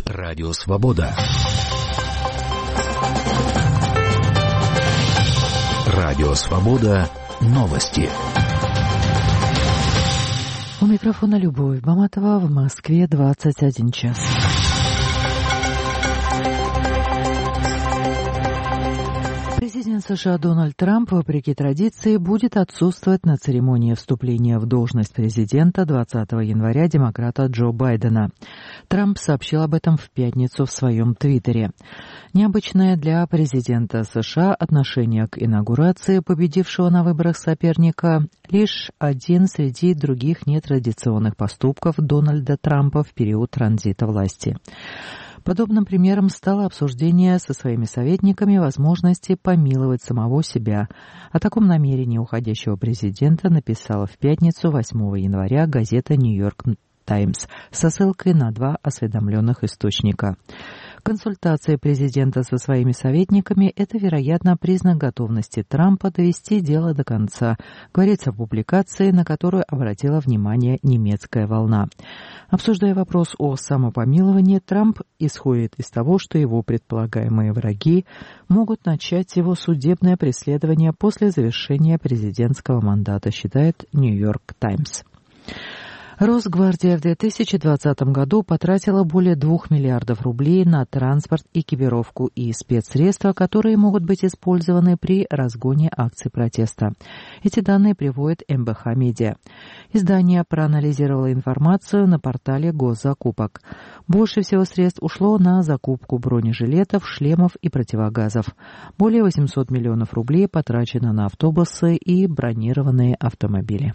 Радио Свобода. Радио Свобода. Новости. У микрофона Любовь Баматова, в Москве 21 час. Президент США Дональд Трамп, вопреки традиции, будет отсутствовать на церемонии вступления в должность президента 20 января демократа Джо Байдена. Трамп сообщил об этом в пятницу в своем твиттере. Необычное для президента США отношение к инаугурации победившего на выборах соперника – лишь один среди других нетрадиционных поступков Дональда Трампа в период транзита власти. Подобным примером стало обсуждение со своими советниками возможности помиловать самого себя. О таком намерении уходящего президента написала в пятницу 8 января газета «Нью-Йорк Таймс» со ссылкой на 2 осведомленных источника. Консультация президента со своими советниками – это, вероятно, признак готовности Трампа довести дело до конца, говорится в публикации, на которую обратила внимание немецкая волна. Обсуждая вопрос о самопомиловании, Трамп исходит из того, что его предполагаемые враги могут начать его судебное преследование после завершения президентского мандата, считает «Нью-Йорк Таймс». Росгвардия в 2020 году потратила более 2 миллиардов рублей на транспорт, экипировку и спецсредства, которые могут быть использованы при разгоне акций протеста. Эти данные приводит МБХ Медиа. Издание проанализировало информацию на портале госзакупок. Больше всего средств ушло на закупку бронежилетов, шлемов и противогазов. Более 800 миллионов рублей потрачено на автобусы и бронированные автомобили.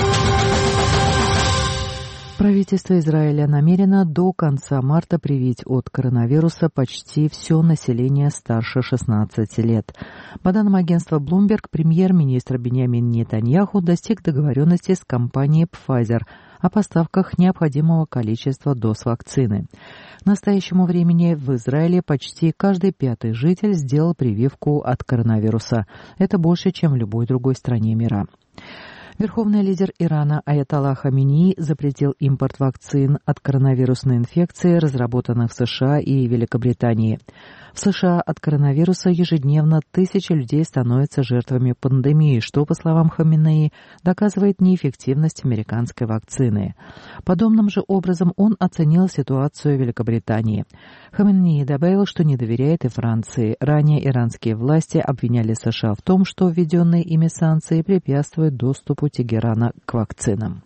Правительство Израиля намерено до конца марта привить от коронавируса почти все население старше 16 лет. По данным агентства Bloomberg, премьер-министр Биньямин Нетаньяху достиг договоренности с компанией Pfizer о поставках необходимого количества доз вакцины. К настоящему времени в Израиле почти каждый 5-й житель сделал прививку от коронавируса. Это больше, чем в любой другой стране мира. Верховный лидер Ирана Аятолла Хаминеи запретил импорт вакцин от коронавирусной инфекции, разработанных в США и Великобритании. В США от коронавируса ежедневно тысячи людей становятся жертвами пандемии, что, по словам Хаминеи, доказывает неэффективность американской вакцины. Подобным же образом он оценил ситуацию в Великобритании. Хаминеи добавил, что не доверяет и Франции. Ранее иранские власти обвиняли США в том, что введенные ими санкции препятствуют доступу Тегерана к вакцинам.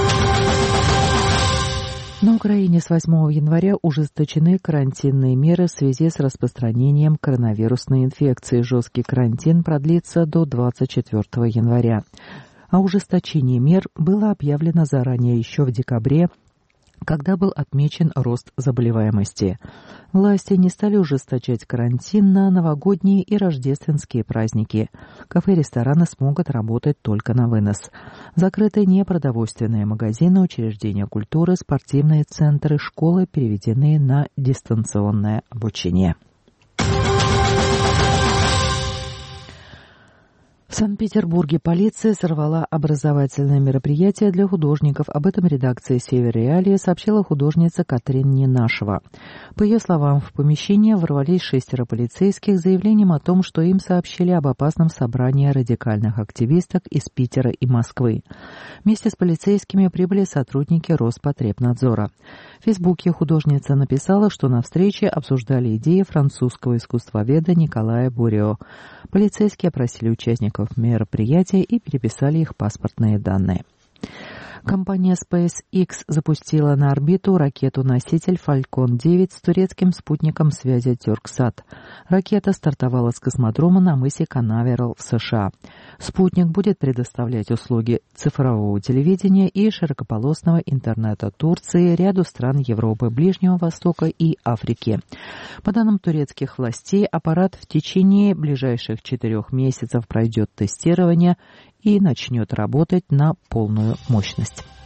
На Украине с 8 января ужесточены карантинные меры в связи с распространением коронавирусной инфекции. Жесткий карантин продлится до 24 января. О ужесточении мер было объявлено заранее еще в декабре, когда был отмечен рост заболеваемости. Власти не стали ужесточать карантин на новогодние и рождественские праздники. Кафе и рестораны смогут работать только на вынос. Закрыты непродовольственные магазины, учреждения культуры, спортивные центры, школы переведены на дистанционное обучение. В Санкт-Петербурге полиция сорвала образовательное мероприятие для художников. Об этом редакция «Север Реалии» сообщила художница Катрин Ненашева. По ее словам, в помещение ворвались 6 полицейских с заявлением о том, что им сообщили об опасном собрании радикальных активисток из Питера и Москвы. Вместе с полицейскими прибыли сотрудники Роспотребнадзора. В Фейсбуке художница написала, что на встрече обсуждали идеи французского искусствоведа Николая Бурио. Полицейские опросили участников мероприятия и переписали их паспортные данные. Компания SpaceX запустила на орбиту ракету-носитель Falcon 9 с турецким спутником связи Turksat. Ракета стартовала с космодрома на мысе Канаверал в США. Спутник будет предоставлять услуги цифрового телевидения и широкополосного интернета Турции, ряду стран Европы, Ближнего Востока и Африки. По данным турецких властей, аппарат в течение ближайших 4 месяцев пройдет тестирование и начнет работать на полную мощность.